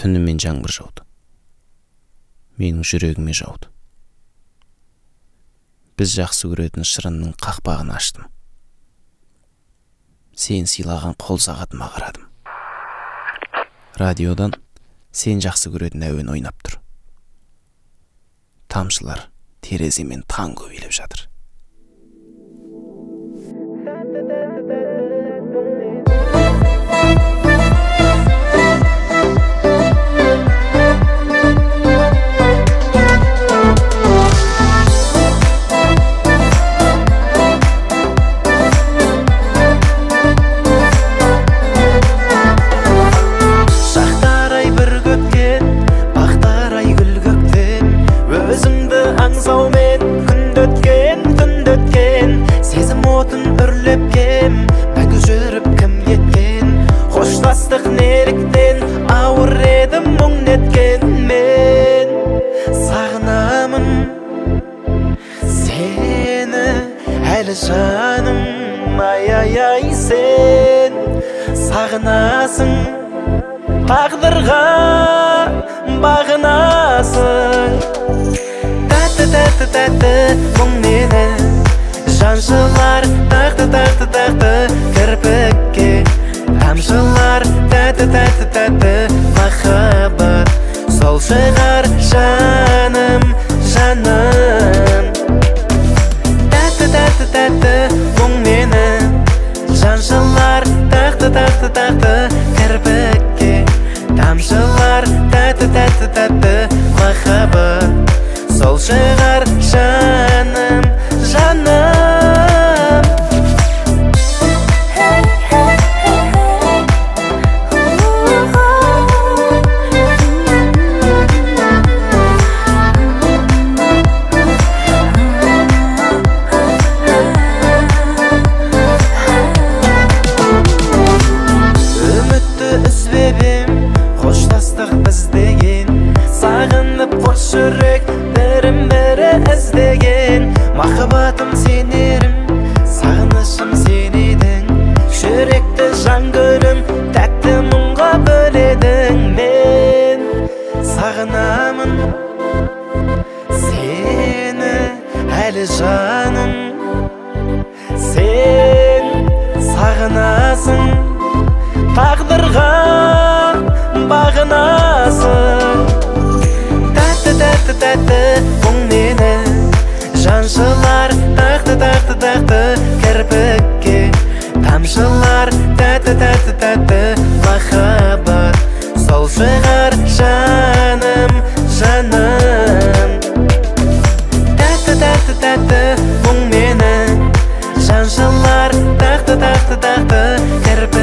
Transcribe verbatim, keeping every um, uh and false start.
түнімен жаңбыр жауды. Менің жүрегіме жауды. Біз жақсы көретін шырынның қақпағын аштым. Сен сыйлаған қол сағатыма қарадым. Радиодан сен жақсы көретін әуен ойнап тұр. Тамшылар тереземен танго билеп жатыр. Жаным, ай-ай-ай, сен сағынасың, тағдырға бағынасың. Тәтті-тәтті-тәтті мұң мені жаншылар, тақты-тақты-тақты кірпікке тамшылар. Тәтті-тәтті-тәтті махаббат сол шығар жаным, жаным. Тәтті мұң мені жаншылар, тақты-тақты-тақты кірпікке тамшылар. Тәтті-тәтті-тәтті махаббат сол шығар жаным, жаным. Жүрек бірін-бірі іздеген, махаббатым сенерім, сағынышым сен едің. Жүректі жан гүлім, тәтті мұңға бөледің. Мен сағынамын сені әлі жаным. Сен сағынасың, тағдырға бағынасың. Тәтті-тәтті мұң мені жаншылар, тақты-тақты-тақты кірпікке тамшылар. Тәтті-тәтті-тәтті махаббат сол шығар жаным, жаным. Тәтті-тәтті-тәтті мұң мені жаншылар, тақты-тақты-тақты кірпікке